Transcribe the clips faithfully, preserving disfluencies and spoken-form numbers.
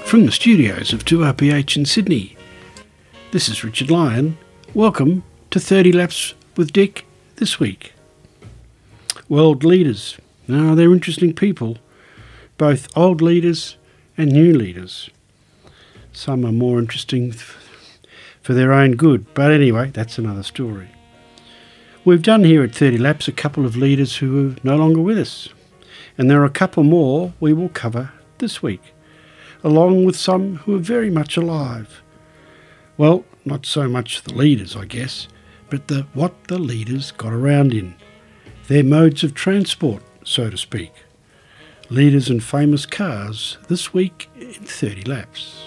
From the studios of two R P H in Sydney, this is Richard Lyon. Welcome to thirty Laps with Dick this week. World leaders. Now, they're interesting people, both old leaders and new leaders. Some are more interesting for their own good, but anyway, that's another story. We've done here at thirty Laps a couple of leaders who are no longer with us, and there are a couple more we will cover this week, along with some who are very much alive. Well, not so much the leaders, I guess, but the what the leaders got around in, their modes of transport, so to speak. Leaders and famous cars this week in thirty Laps.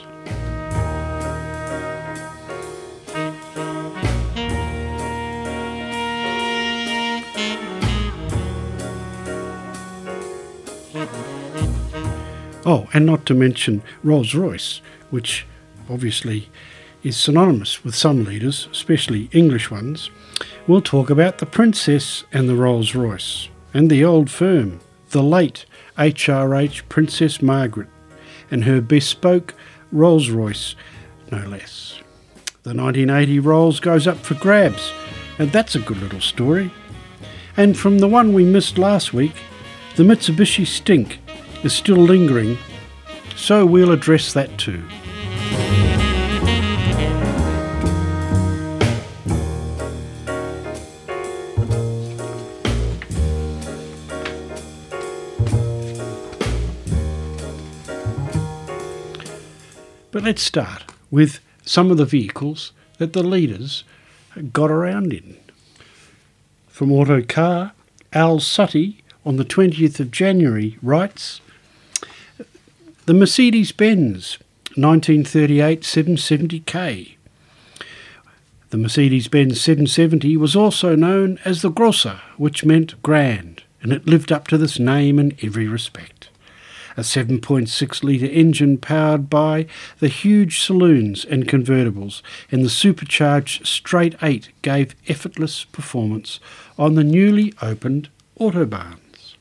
Oh, and not to mention Rolls-Royce, which obviously is synonymous with some leaders, especially English ones. We'll talk about the Princess and the Rolls-Royce, and the old firm, the late H R H Princess Margaret, and her bespoke Rolls-Royce, no less. The nineteen eighty Rolls goes up for grabs, and that's a good little story. And from the one we missed last week, the Mitsubishi stink is still lingering, so we'll address that too. But let's start with some of the vehicles that the leaders got around in. From Autocar, Al Sutty on the twentieth of January writes, the Mercedes-Benz nineteen thirty-eight seven seventy K. The Mercedes-Benz seven seventy was also known as the Grosser, which meant grand, and it lived up to this name in every respect. A seven point six litre engine powered by the huge saloons and convertibles, and the supercharged straight eight gave effortless performance on the newly opened autobahns.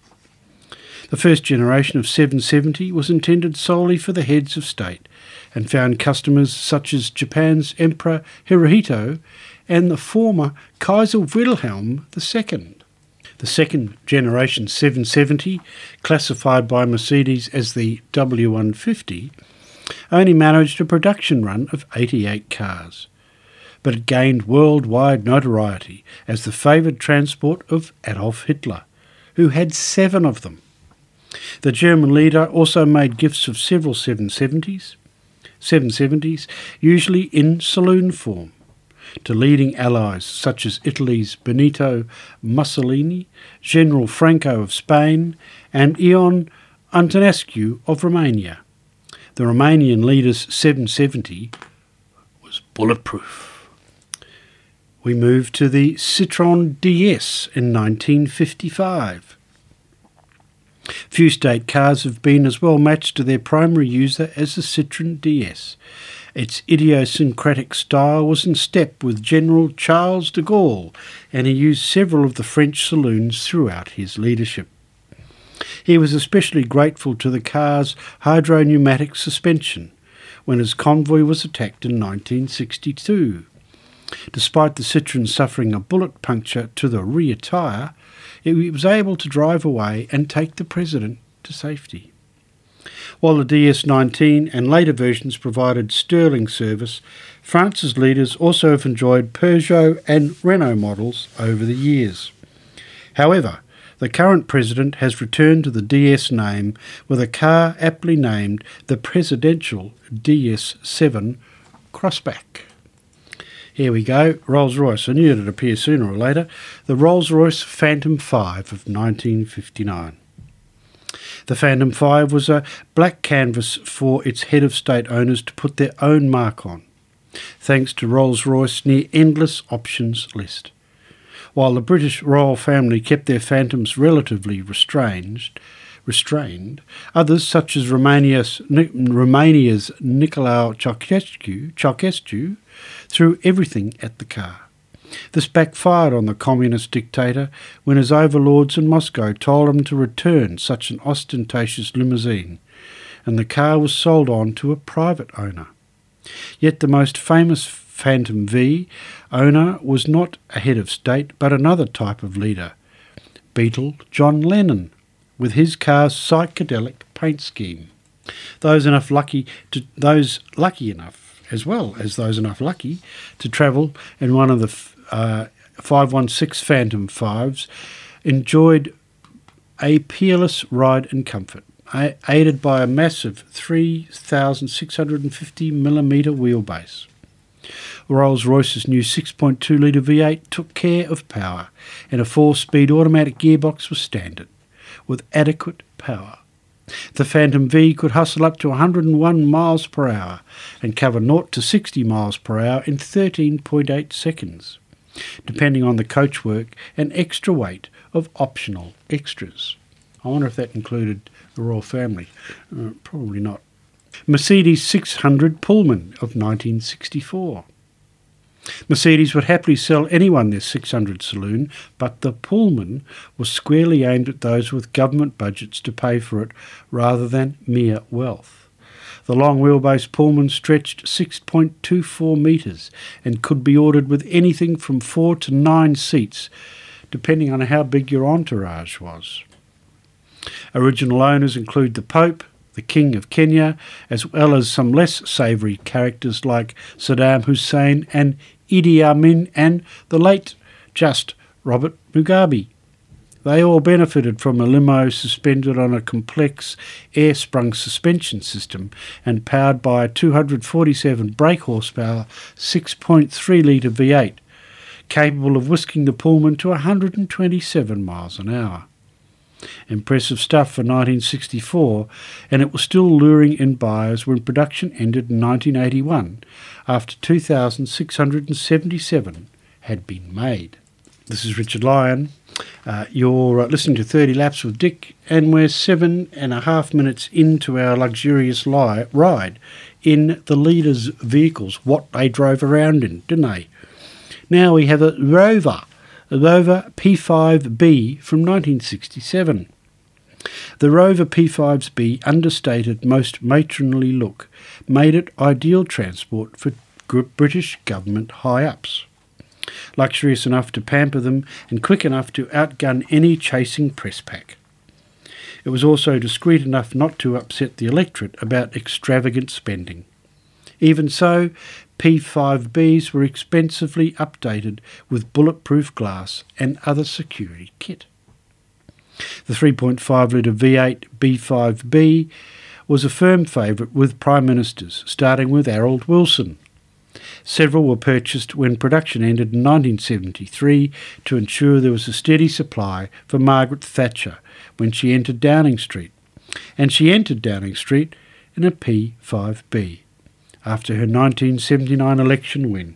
The first generation of seven seventy was intended solely for the heads of state and found customers such as Japan's Emperor Hirohito and the former Kaiser Wilhelm the Second. The second generation seven seventy, classified by Mercedes as the W one fifty, only managed a production run of eighty-eight cars, but it gained worldwide notoriety as the favoured transport of Adolf Hitler, who had seven of them. The German leader also made gifts of several seven seventies, seven seventies, usually in saloon form, to leading allies such as Italy's Benito Mussolini, General Franco of Spain, and Ion Antonescu of Romania. The Romanian leader's seven seventy was bulletproof. We move to the Citroën D S in nineteen fifty-five. Few state cars have been as well matched to their primary user as the Citroën D S. Its idiosyncratic style was in step with General Charles de Gaulle, and he used several of the French saloons throughout his leadership. He was especially grateful to the car's hydro-pneumatic suspension when his convoy was attacked in nineteen sixty-two. Despite the Citroën suffering a bullet puncture to the rear tyre, it was able to drive away and take the president to safety. While the D S nineteen and later versions provided sterling service, France's leaders also have enjoyed Peugeot and Renault models over the years. However, the current president has returned to the D S name with a car aptly named the presidential D S seven Crossback. Here we go, Rolls-Royce. I knew it'd appear sooner or later. The Rolls-Royce Phantom five of nineteen fifty-nine. The Phantom five was a black canvas for its head of state owners to put their own mark on, thanks to Rolls-Royce's near endless options list. While the British royal family kept their Phantoms relatively restrained, restrained, others such as Romania's, Romania's Nicolae Ceausescu, Ceausescu threw everything at the car. This backfired on the communist dictator when his overlords in Moscow told him to return such an ostentatious limousine, and the car was sold on to a private owner. Yet the most famous Phantom V owner was not a head of state, but another type of leader, Beatle John Lennon, with his car's psychedelic paint scheme. Those enough lucky to those lucky enough, as well as those enough lucky to travel in one of the uh, five one six Phantom fives, enjoyed a peerless ride and comfort, aided by a massive three thousand six hundred fifty millimetre wheelbase. Rolls-Royce's new six point two litre V eight took care of power, and a four-speed automatic gearbox was standard, with adequate power. The Phantom V could hustle up to one hundred and one miles per hour and cover zero to sixty miles per hour in thirteen point eight seconds, depending on the coachwork and extra weight of optional extras. I wonder if that included the royal family. Uh, probably not. Mercedes six hundred Pullman of nineteen sixty-four. Mercedes would happily sell anyone their six hundred saloon, but the Pullman was squarely aimed at those with government budgets to pay for it rather than mere wealth. The long wheelbase Pullman stretched six point two four metres and could be ordered with anything from four to nine seats, depending on how big your entourage was. Original owners include the Pope, the King of Kenya, as well as some less savoury characters like Saddam Hussein and Idi Amin and the late just Robert Mugabe. They all benefited from a limo suspended on a complex air-sprung suspension system and powered by a two hundred forty-seven brake horsepower six point three litre V eight, capable of whisking the Pullman to one hundred twenty-seven miles an hour. Impressive stuff for nineteen sixty-four, and it was still luring in buyers when production ended in nineteen eighty-one, after two thousand six hundred seventy-seven had been made. This is Richard Lyon. Uh, you're uh, listening to thirty Laps with Dick, and we're seven and a half minutes into our luxurious li- ride in the leaders' vehicles, what they drove around in, didn't they? Now we have a Rover. The Rover P five B from nineteen sixty-seven. The Rover P five B's understated, most matronly look made it ideal transport for British government high-ups, luxurious enough to pamper them and quick enough to outgun any chasing press pack. It was also discreet enough not to upset the electorate about extravagant spending. Even so, P five B's were expensively updated with bulletproof glass and other security kit. The three point five litre V eight B five B was a firm favourite with Prime Ministers, starting with Harold Wilson. Several were purchased when production ended in nineteen seventy-three to ensure there was a steady supply for Margaret Thatcher when she entered Downing Street, and she entered Downing Street in a P five B. After her nineteen seventy-nine election win.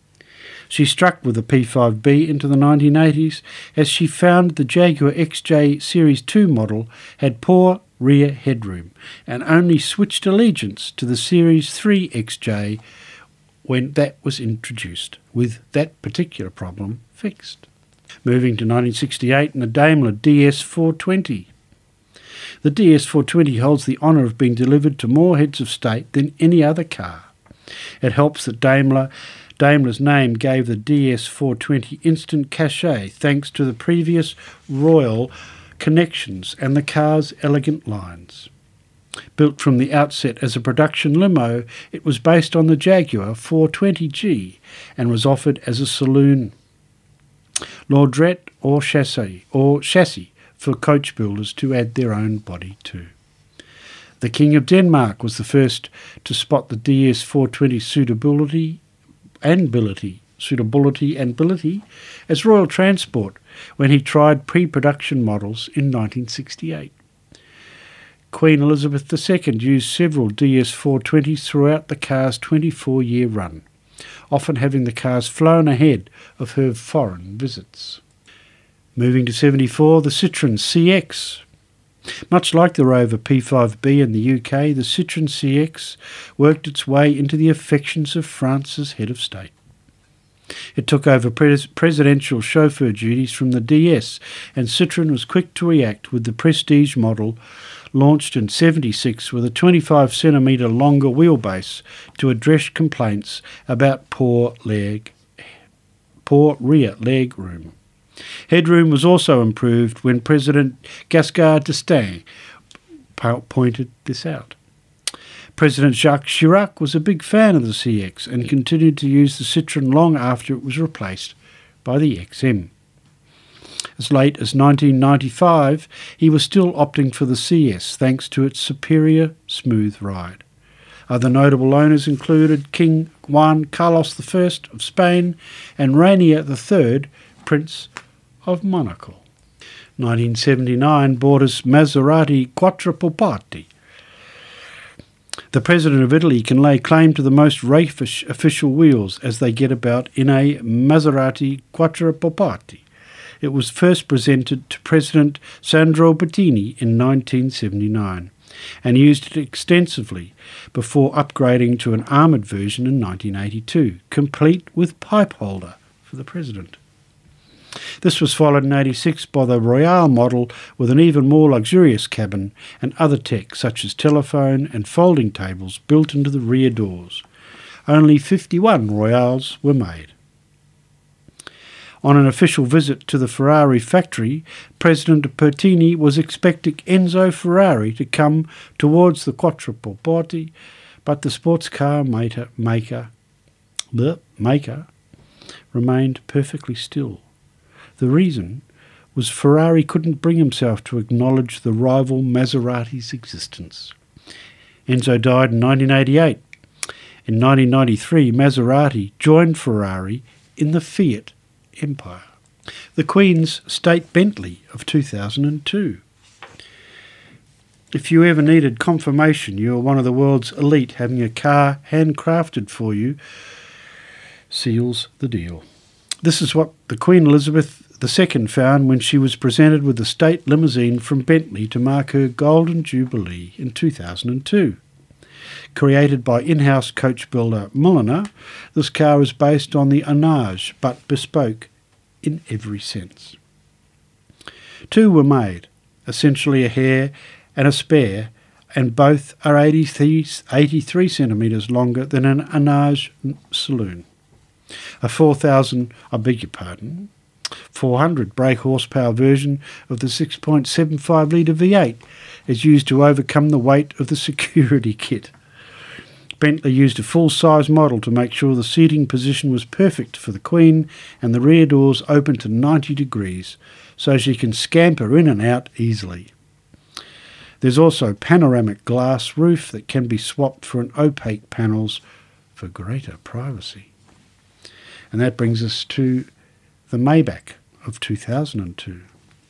She struck with the P five B into the nineteen eighties as she found the Jaguar X J Series two model had poor rear headroom and only switched allegiance to the Series three X J when that was introduced, with that particular problem fixed. Moving to nineteen sixty-eight and the Daimler D S four twenty. The D S four twenty holds the honour of being delivered to more heads of state than any other car. It helps that Daimler, Daimler's name gave the D S four twenty instant cachet thanks to the previous royal connections and the car's elegant lines. Built from the outset as a production limo, it was based on the Jaguar four twenty G and was offered as a saloon, laundrette or chassis, or chassis for coach builders to add their own body to. The King of Denmark was the first to spot the D S four twenty suitability and ability, suitability and ability as royal transport when he tried pre-production models in nineteen sixty-eight. Queen Elizabeth the Second used several D S four twenties throughout the car's twenty-four year run, often having the cars flown ahead of her foreign visits. Moving to seventy-four, the Citroën C X. Much like the Rover P five B in the U K, the Citroën C X worked its way into the affections of France's head of state. It took over pres- presidential chauffeur duties from the D S, and Citroën was quick to react with the prestige model launched in seventy-six with a twenty-five centimetre longer wheelbase to address complaints about poor leg, poor rear leg room. Headroom was also improved when President Giscard d'Estaing pointed this out. President Jacques Chirac was a big fan of the C X and continued to use the Citroën long after it was replaced by the X M. As late as nineteen ninety-five, he was still opting for the C S thanks to its superior smooth ride. Other notable owners included King Juan Carlos the First of Spain and Rainier the Third, Prince of Monaco. nineteen seventy-nine bought us Maserati Quattroporte. The President of Italy can lay claim to the most rakish official wheels as they get about in a Maserati Quattroporte. It was first presented to President Sandro Pertini in nineteen seventy-nine and used it extensively before upgrading to an armoured version in nineteen eighty-two, complete with pipe holder for the President. This was followed in eighty-six by the Royale model with an even more luxurious cabin and other tech such as telephone and folding tables built into the rear doors. Only fifty-one Royales were made. On an official visit to the Ferrari factory, President Pertini was expecting Enzo Ferrari to come towards the Quattroporte, but the sports car maker, maker, the maker remained perfectly still. The reason was Ferrari couldn't bring himself to acknowledge the rival Maserati's existence. Enzo died in nineteen eighty-eight. In nineteen ninety-three, Maserati joined Ferrari in the Fiat empire. The Queen's State Bentley of two thousand two. If you ever needed confirmation you are one of the world's elite having a car handcrafted for you, seals the deal. This is what the Queen Elizabeth the Second found when she was presented with the state limousine from Bentley to mark her Golden Jubilee in two thousand two. Created by in-house coach builder Mulliner, this car is based on the Onage, but bespoke in every sense. Two were made, essentially a hare and a spare, and both are eighty-three centimetres longer than an Onage saloon. A four thousand, I beg your pardon, four hundred brake horsepower version of the six point seven five litre V eight is used to overcome the weight of the security kit. Bentley used a full-size model to make sure the seating position was perfect for the Queen and the rear doors open to ninety degrees so she can scamper in and out easily. There's also panoramic glass roof that can be swapped for an opaque panels for greater privacy. And that brings us to the Maybach of two thousand two.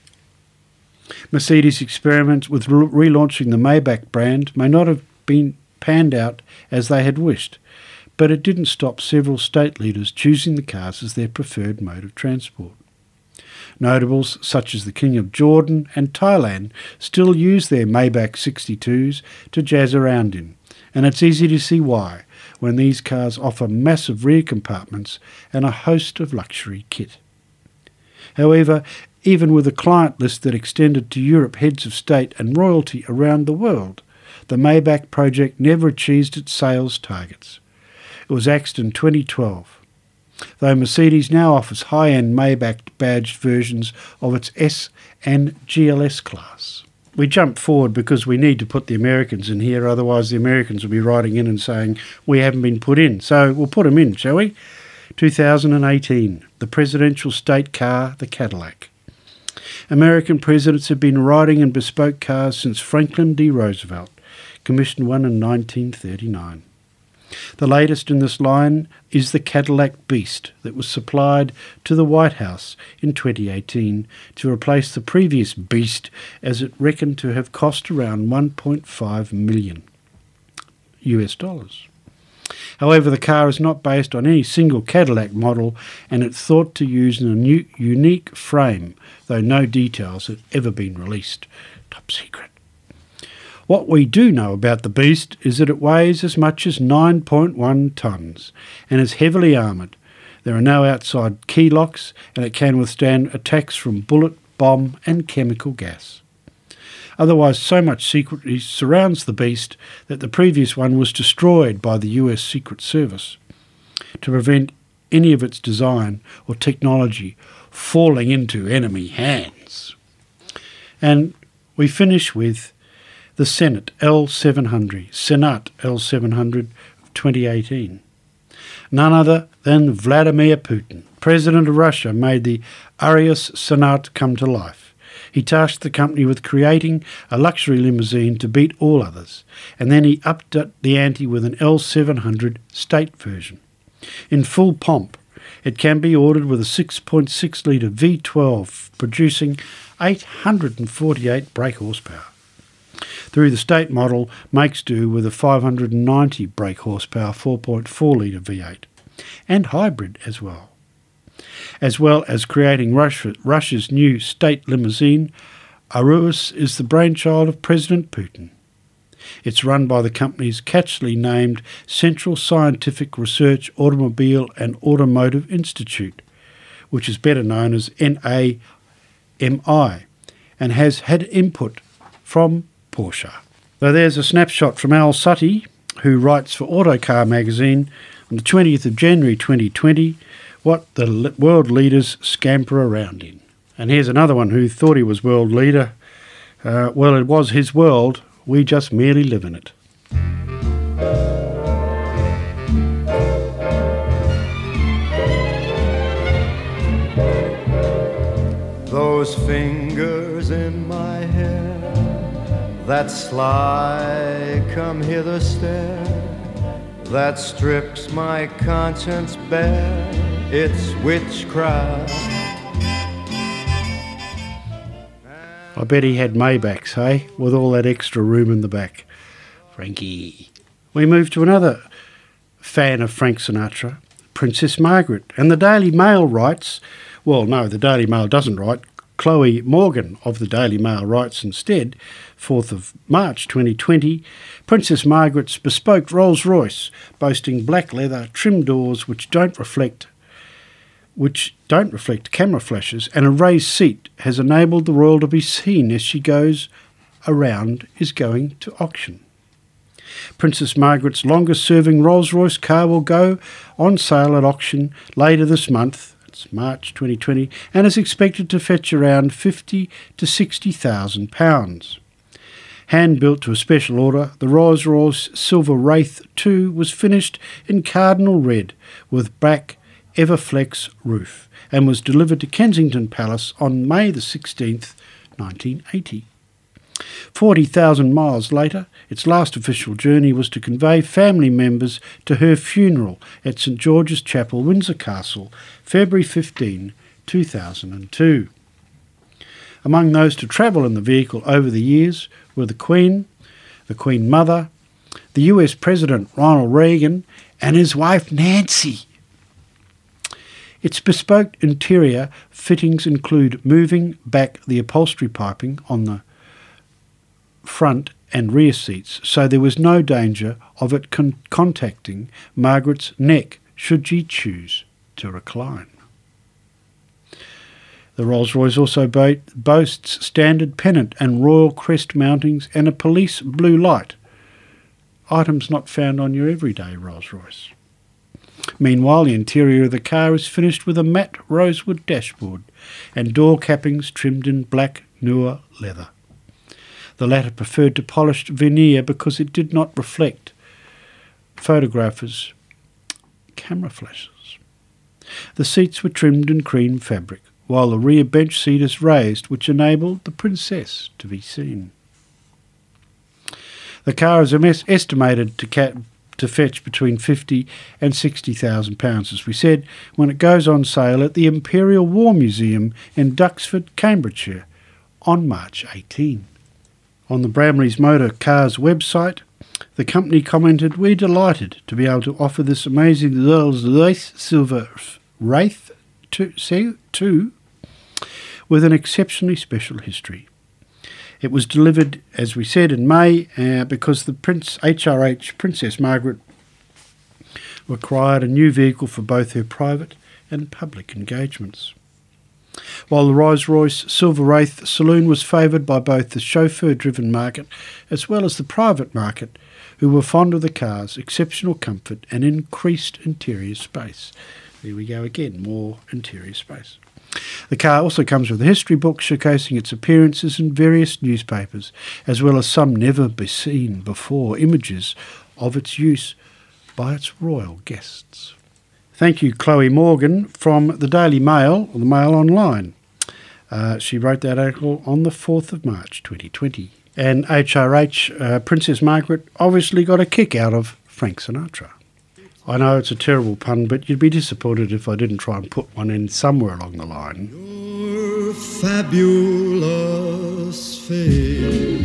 Mercedes' experiments with re- relaunching the Maybach brand may not have been panned out as they had wished, but it didn't stop several state leaders choosing the cars as their preferred mode of transport. Notables such as the King of Jordan and Thailand still use their Maybach sixty-twos to jazz around in, and it's easy to see why when these cars offer massive rear compartments and a host of luxury kit. However, even with a client list that extended to Europe heads of state and royalty around the world, the Maybach project never achieved its sales targets. It was axed in twenty twelve, though Mercedes now offers high-end Maybach-badged versions of its S and G L S class. We jump forward because we need to put the Americans in here, otherwise the Americans will be writing in and saying, we haven't been put in. So we'll put them in, shall we? two thousand eighteen, the presidential state car, the Cadillac. American presidents have been riding in bespoke cars since Franklin D. Roosevelt commissioned one in nineteen thirty-nine. The latest in this line is the Cadillac Beast that was supplied to the White House in twenty eighteen to replace the previous Beast, as it reckoned to have cost around one point five million U S dollars. However, the car is not based on any single Cadillac model, and it's thought to use a new, unique frame, though no details have ever been released. Top secret. What we do know about the Beast is that it weighs as much as nine point one tonnes and is heavily armoured. There are no outside key locks, and it can withstand attacks from bullet, bomb and chemical gas. Otherwise, so much secrecy surrounds the beast that the previous one was destroyed by the U S Secret Service to prevent any of its design or technology falling into enemy hands. And we finish with the Senate L seven hundred, Senat L seven hundred of twenty eighteen. None other than Vladimir Putin, President of Russia, made the Arias Senat come to life. He tasked the company with creating a luxury limousine to beat all others, and then he upped the ante with an L seven hundred state version. In full pomp, it can be ordered with a six point six litre V twelve producing eight hundred forty-eight brake horsepower. Through the state model makes do with a five hundred ninety brake horsepower four point four litre V eight, and hybrid as well. As well as creating Russia, Russia's new state limousine, Arias is the brainchild of President Putin. It's run by the company's catchily named Central Scientific Research Automobile and Automotive Institute, which is better known as N A M I, and has had input from Porsche. So there's a snapshot from Al Sutty, who writes for Autocar magazine on the twentieth of January twenty twenty, what the world leaders scamper around in. And here's another one who thought he was world leader. Uh, well, it was his world. We just merely live in it. Those fingers in my hair, that sly come hither stare, that strips my conscience bare, it's witchcraft. I bet he had Maybachs, hey, with all that extra room in the back. Frankie. We move to another fan of Frank Sinatra, Princess Margaret. And the Daily Mail writes, well, no, the Daily Mail doesn't write. Chloe Morgan of the Daily Mail writes instead, fourth of March twenty twenty, Princess Margaret's bespoke Rolls-Royce, boasting black leather, trim doors which don't reflect which don't reflect camera flashes, and a raised seat has enabled the royal to be seen as she goes around is going to auction. Princess Margaret's longest-serving Rolls-Royce car will go on sale at auction later this month, it's March twenty twenty, and is expected to fetch around fifty to sixty thousand pounds. Hand-built to a special order, the Rolls-Royce Silver Wraith two was finished in cardinal red with black Everflex roof and was delivered to Kensington Palace on May the sixteenth, nineteen eighty. forty thousand miles later, its last official journey was to convey family members to her funeral at St George's Chapel, Windsor Castle, February fifteenth, two thousand two. Among those to travel in the vehicle over the years were the Queen, the Queen Mother, the U S President Ronald Reagan, and his wife Nancy. Its bespoke interior fittings include moving back the upholstery piping on the front and rear seats, so there was no danger of it con- contacting Margaret's neck should she choose to recline. The Rolls-Royce also bo- boasts standard pennant and royal crest mountings and a police blue light, items not found on your everyday Rolls-Royce. Meanwhile, the interior of the car is finished with a matte rosewood dashboard and door cappings trimmed in black Noir leather. The latter preferred to polished veneer because it did not reflect photographers' camera flashes. The seats were trimmed in cream fabric, while the rear bench seat is raised, which enabled the princess to be seen. The car is estimated to ca- to fetch between fifty and sixty thousand pounds, as we said, when it goes on sale at the Imperial War Museum in Duxford, Cambridgeshire, on March eighteenth. On the Bramley's Motor Cars website, the company commented, "We're delighted to be able to offer this amazing Rolls-Royce Silver Wraith two with an exceptionally special history. It was delivered, as we said, in May uh, because the Prince H R H Princess Margaret required a new vehicle for both her private and public engagements." while the Rolls-Royce Silver Wraith saloon was favoured by both the chauffeur-driven market as well as the private market, who were fond of the car's exceptional comfort and increased interior space. There we go again, more interior space. The car also comes with a history book showcasing its appearances in various newspapers, as well as some never-seen-before images of its use by its royal guests. Thank you, Chloe Morgan from the Daily Mail, or the Mail Online. Uh, she wrote that article on the fourth of March twenty twenty. And H R H, uh, Princess Margaret, obviously got a kick out of Frank Sinatra. I know it's a terrible pun, but you'd be disappointed if I didn't try and put one in somewhere along the line. Your fabulous face,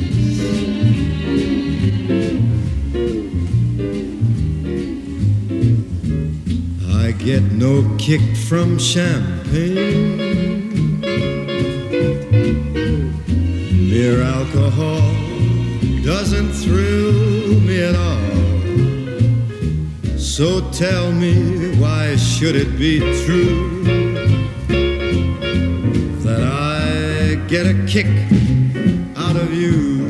I get no kick from champagne. Mere alcohol doesn't thrill me at all. So tell me, why should it be true that I get a kick out of you?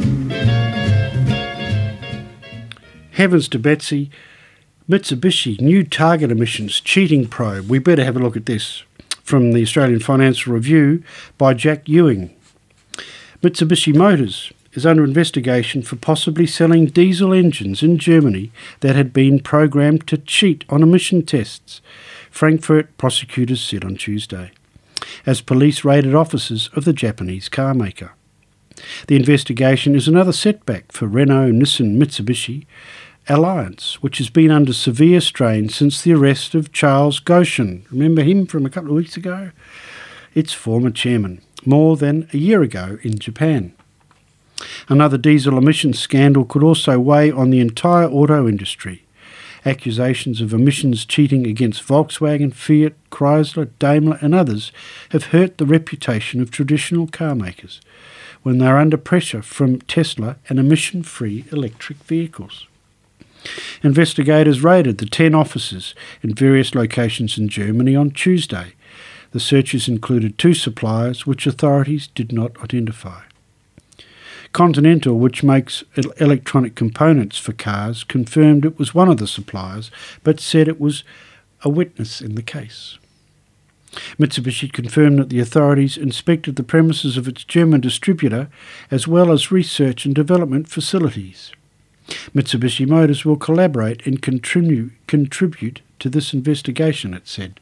Heavens to Betsy. Mitsubishi new target emissions cheating probe. We better have a look at this. From the Australian Financial Review by Jack Ewing. Mitsubishi Motors is under investigation for possibly selling diesel engines in Germany that had been programmed to cheat on emission tests, Frankfurt prosecutors said on Tuesday, as police raided offices of the Japanese car maker. The investigation is another setback for Renault-Nissan-Mitsubishi alliance, which has been under severe strain since the arrest of Charles Goshen. Remember him from a couple of weeks ago? Its former chairman, more than a year ago in Japan. Another diesel emissions scandal could also weigh on the entire auto industry. Accusations of emissions cheating against Volkswagen, Fiat, Chrysler, Daimler and others have hurt the reputation of traditional car makers when they are under pressure from Tesla and emission-free electric vehicles. Investigators raided the ten offices in various locations in Germany on Tuesday. The searches included two suppliers which authorities did not identify. Continental, which makes electronic components for cars, confirmed it was one of the suppliers, but said it was a witness in the case. Mitsubishi confirmed that the authorities inspected the premises of its German distributor as well as research and development facilities. Mitsubishi Motors will collaborate and continue, contribute to this investigation, it said.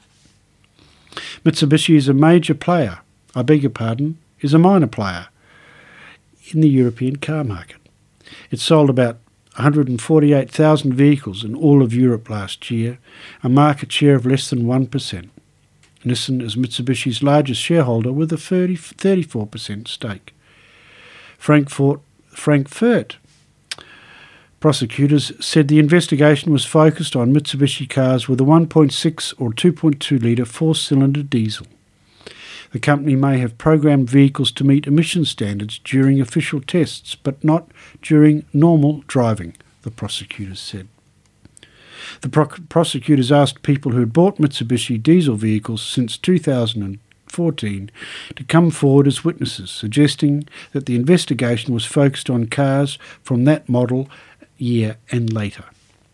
Mitsubishi is a major player, I beg your pardon, is a minor player in the European car market. It sold about one hundred forty-eight thousand vehicles in all of Europe last year, a market share of less than one percent. Nissan is Mitsubishi's largest shareholder with a thirty-four percent stake. Frankfurt, Frankfurt prosecutors said the investigation was focused on Mitsubishi cars with a one point six or two point two litre four-cylinder diesel. The company may have programmed vehicles to meet emission standards during official tests, but not during normal driving, the prosecutors said. The pro- prosecutors asked people who had bought Mitsubishi diesel vehicles since two thousand fourteen to come forward as witnesses, suggesting that the investigation was focused on cars from that model year and later.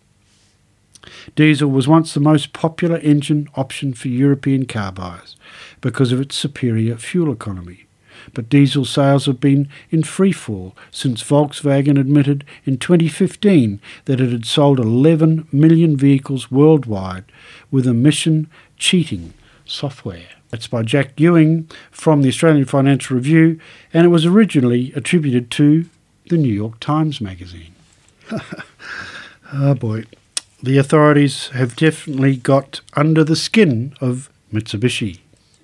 Diesel was once the most popular engine option for European car buyers because of its superior fuel economy, but diesel sales have been in freefall since Volkswagen admitted in twenty fifteen that it had sold eleven million vehicles worldwide with emission cheating software. That's by Jack Ewing from the Australian Financial Review, and it was originally attributed to the New York Times magazine. Oh boy. The authorities have definitely got under the skin of Mitsubishi.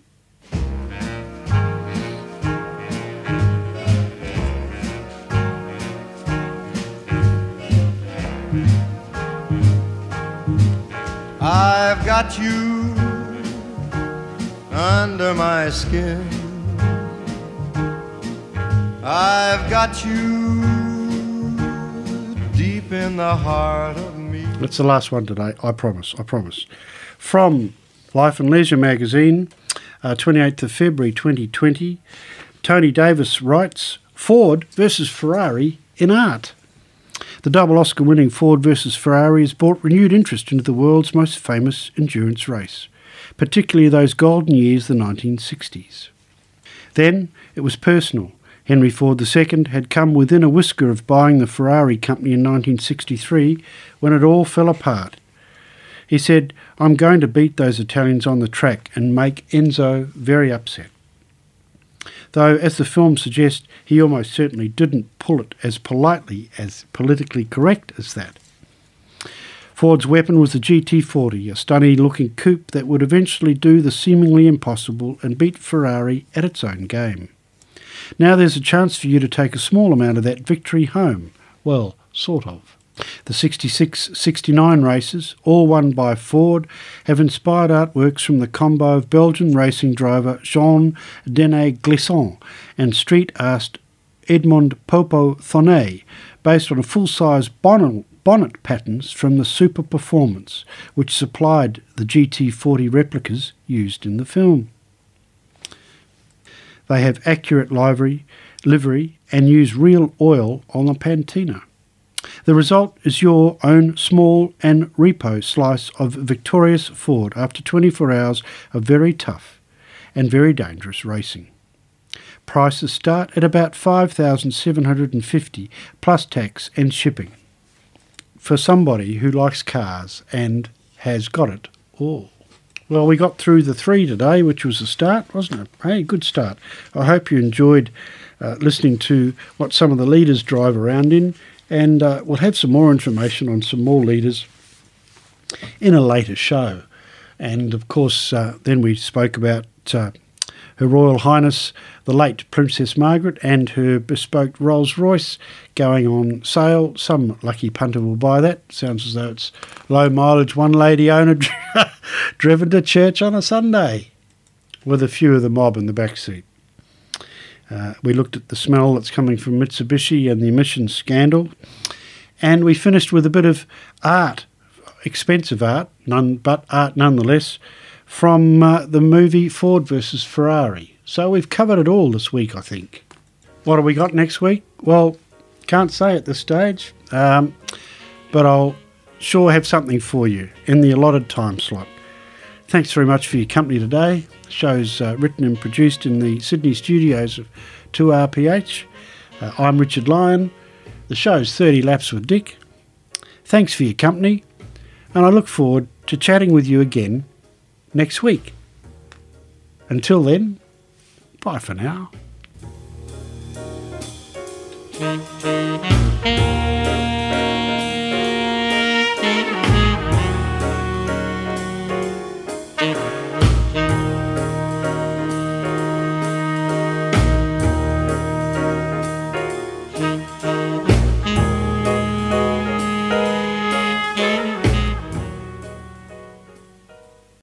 I've got you under my skin. I've got you deep in the heart of me. That's the last one today, I promise, I promise. From Life and Leisure magazine, uh, twenty-eighth of February twenty twenty. Tony Davis writes, Ford versus Ferrari in art. The double Oscar-winning Ford versus Ferrari has brought renewed interest into the world's most famous endurance race, particularly those golden years, the nineteen sixties. Then it was personal. Henry Ford the Second had come within a whisker of buying the Ferrari company in nineteen sixty-three when it all fell apart. He said, I'm going to beat those Italians on the track and make Enzo very upset. Though, as the film suggests, he almost certainly didn't pull it as politely, as politically correct as that. Ford's weapon was the G T forty, a stunning-looking coupe that would eventually do the seemingly impossible and beat Ferrari at its own game. Now there's a chance for you to take a small amount of that victory home. Well, sort of. The sixty-six sixty-nine races, all won by Ford, have inspired artworks from the combo of Belgian racing driver Jean Denis Glisson and street artist Edmond Popo Thonet, based on a full-size bonnet, bonnet patterns from the Super Performance, which supplied the G T forty replicas used in the film. They have accurate livery, livery and use real oil on the patina. The result is your own small and repo slice of victorious Ford after twenty-four hours of very tough and very dangerous racing. Prices start at about five thousand seven hundred fifty dollars plus tax and shipping. For somebody who likes cars and has got it all. Well, we got through the three today, which was a start, wasn't it? Hey, good start. I hope you enjoyed uh, listening to what some of the leaders drive around in, and uh, we'll have some more information on some more leaders in a later show. And, of course, uh, then we spoke about uh, Her Royal Highness, the late Princess Margaret, and her bespoke Rolls-Royce going on sale. Some lucky punter will buy that. Sounds as though it's low mileage, one lady owner driven to church on a Sunday with a few of the mob in the back seat. Uh, we looked at the smell that's coming from Mitsubishi and the emissions scandal. And we finished with a bit of art, expensive art, none but art nonetheless, from uh, the movie Ford versus Ferrari. So we've covered it all this week, I think. What have we got next week? Well, can't say at this stage, um, but I'll sure have something for you in the allotted time slot. Thanks very much for your company today. The show's uh, written and produced in the Sydney studios of two R P H. Uh, I'm Richard Lyon. The show's thirty Laps with Dick. Thanks for your company, and I look forward to chatting with you again next week. Until then, bye for now.